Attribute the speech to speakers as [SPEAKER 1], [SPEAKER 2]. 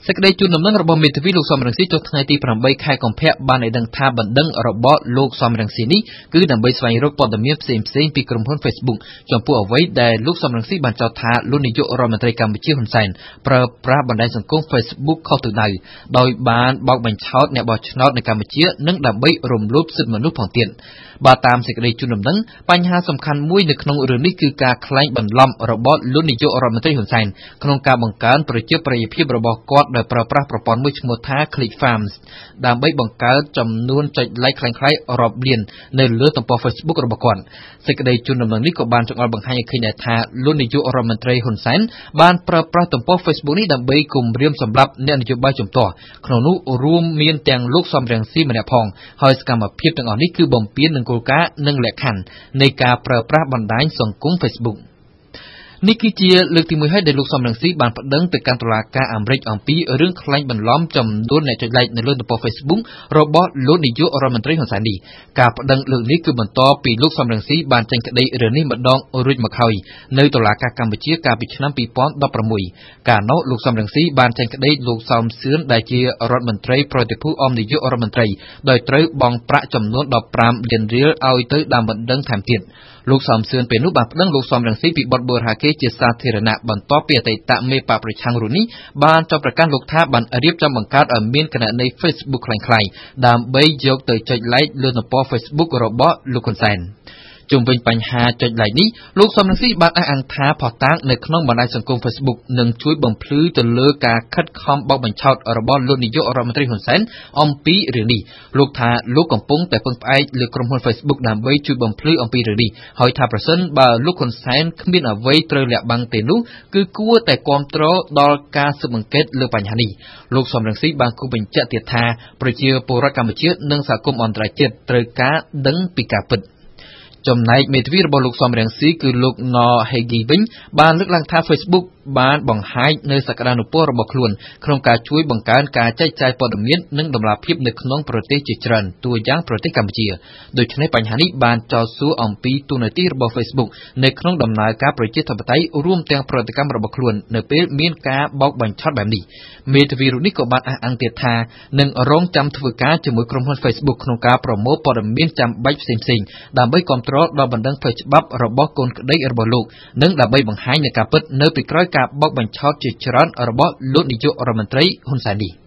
[SPEAKER 1] សេចក្តីជូនដំណឹងរបស់មេធាវីលោកសំរងស៊ីចុះថ្ងៃទី8 ខែកុម្ភៈបានឲ្យដឹងថាបណ្ដឹងរបស់លោកសំរងស៊ីនេះគឺដើម្បីស្វែងរកព័ត៌មានផ្សេងៗពីក្រុមហ៊ុន Facebook ចំពោះអ្វីដែលលោកសំរងស៊ីបានចោទថាលោកនាយករដ្ឋមន្ត្រីកម្ពុជាហ៊ុនសែនប្រើប្រាស់បណ្ដាញសង្គម Facebook ខុសទិសដៅដោយបានបោកបញ្ឆោតអ្នកបោះឆ្នោតនៅកម្ពុជានិងដើម្បីរំលោភសិទ្ធិមនុស្សផងទៀតបើតាមសេចក្តីជូនដំណឹងបញ្ហាសំខាន់មួយនៅក្នុងរឿងនេះគឺការក្លែងបន្លំរបស់លោកនាយករដ្ឋមន្ត្រីហ៊ុនសែនក្នុងការបង្កើនប្រជាប្រិយភាពរបស់គាត់ដោយប្រើប្រាស់ប្រព័ន្ធមួយឈ្មោះថា ClickFarms ដើម្បីបង្កើតចំនួនចុច like คล้ายៗរាប់លាននៅលើទំព័រ Facebook របស់គាត់សេចក្តីជូនដំណឹងនេះក៏បានចង្អុលបង្ហាញឲ្យឃើញដែរថាលោកនាយករដ្ឋមន្ត្រីហ៊ុនសែនបានប្រើប្រាស់ទំព័រ Facebook នេះដើម្បីគំរាមសម្លាប់អ្នកនយោបាយជំទាស់ក្នុងនោះរួមមានទាំងលោកសំរងស៊ីម្នាក់ផងហើយសកម្មភាពទាំងអស់នេះគឺបំពាននឹងគោលការណ៍និងលក្ខខណ្ឌនៃការប្រើប្រាស់បណ្ដាញសង្គម Facebookនេះគឺជាលើកទី1ហើយដែលលោកសំរងស៊ីបានប្តឹងទៅកាន់តុលាការអាមេរិកអំពីរឿងក្លែងបន្លំចំនួនអ្នកចុច like នៅលើទំព័រ Facebook របស់លោកនាយករដ្ឋមន្ត្រីហ៊ុនសែននេះការប្តឹងលើកនេះគឺបន្តពីលោកសំរងស៊ីបានចេញក្តីរឿងនេះម្ដងរួចមកហើយនៅតុលាការកម្ពុជាកាលពីឆ្នាំ2016កាលនោះលោកសំរងស៊ីបានចេញក្តីលោកសោមសឿនដែលជារដ្ឋមន្ត្រីប្រតិភូអមនាយករដ្ឋមន្ត្រីដោយត្រូវបង់ប្រាក់ចំនួន15លានរៀលឲ្យទៅដើមបណ្ដឹងថែមទៀតលោកសំសឿនពេលនោះបានប្តឹងលោកសំរងស៊ីពីបទបូរហាកេជាសាធារណៈបន្ទាប់ពីអតីតមេបកប្រឆាំងរូនេះបានចោទប្រកាន់លោកថាបានរៀបចំបង្កើតឲ្យមានគណនី Facebook คล้ายៗដើម្បីយកទៅចុច like លើទំព័រ Facebook របស់លោកហ៊ុនសែនជុំវិញបញ្ហាចុច like នេះលោកសំរងស៊ីបានអះអាងថាផុសតាងនៅក្នុងបណ្ដាញសង្គម Facebook នឹងជួយបំភ្លឺទៅលើការខិតខំបោកបញ្ឆោតរបស់លោកនាយករដ្ឋមន្ត្រីហ៊ុនសែនអំពីរឿងនេះលោកថាលោកកំពុងតែពឹងផ្អែកលើក្រុមហ៊ុន Facebook ដើម្បីជួយបំភ្លឺអំពីរឿងនេះហើយថាប្រសិនបើលោកហ៊ុនសែនគ្មានអ្វីត្រូវលាក់បាំងទេនោះគឺគួរតែគាំទ្រដល់ការស៊ើបអង្កេតលើបញ្ហានេះលោកសំរងស៊ីបានគូបញ្ជាក់ទៀតថាប្រជាពលរដ្ឋកម្ពុជានិងសហគមន៍អន្តរជាតិត្រូវការដឹងពីការពិតចំណែកមេធាវីរបស់លោកសំរងស៊ីគឺលោកណហេហ្គីវិញបានលើកឡើងថា Facebook បានបង្ហាញនៅសក្តានុពលរបស់ខ្លួនក្នុងការជួយបង្កើនការចែកចាយព័ត៌មាននិងតម្លាភាពនៅក្នុងប្រទេសជាច្រើនតួយ៉ាងប្រទេសកម្ពុជាដូច្នេះបញ្ហានេះបានចោទសួរអំពីទូនាទីរបស់ Facebook នៅក្នុងដំណើរការប្រជាធិបតេយ្យរួមទាំងប្រតិកម្មរបស់ខ្លួននៅពេលមានការបោកបញ្ឆោតបែបនេះមេធាវីរូបនេះក៏បានអះអាងទៀតថានឹងរងចាំធ្វើការជាមួយក្រុមហ៊ុន Facebook ក្នុងការប្រមូលព័ត៌មានចាំបាច់ផ្សេងៗដើម្បីគាំទ្រដល់បណ្ដឹងផ្លូវច្បាប់របស់កូនក្តីរបស់លោកនិងដើម្បីបង្ហាញនូវការពិតនៅពីក្រោយការបោកបញ្ឆោតជាច្រើនរបស់លោកនាយករដ្ឋមន្ត្រីហ៊ុនសែននេះ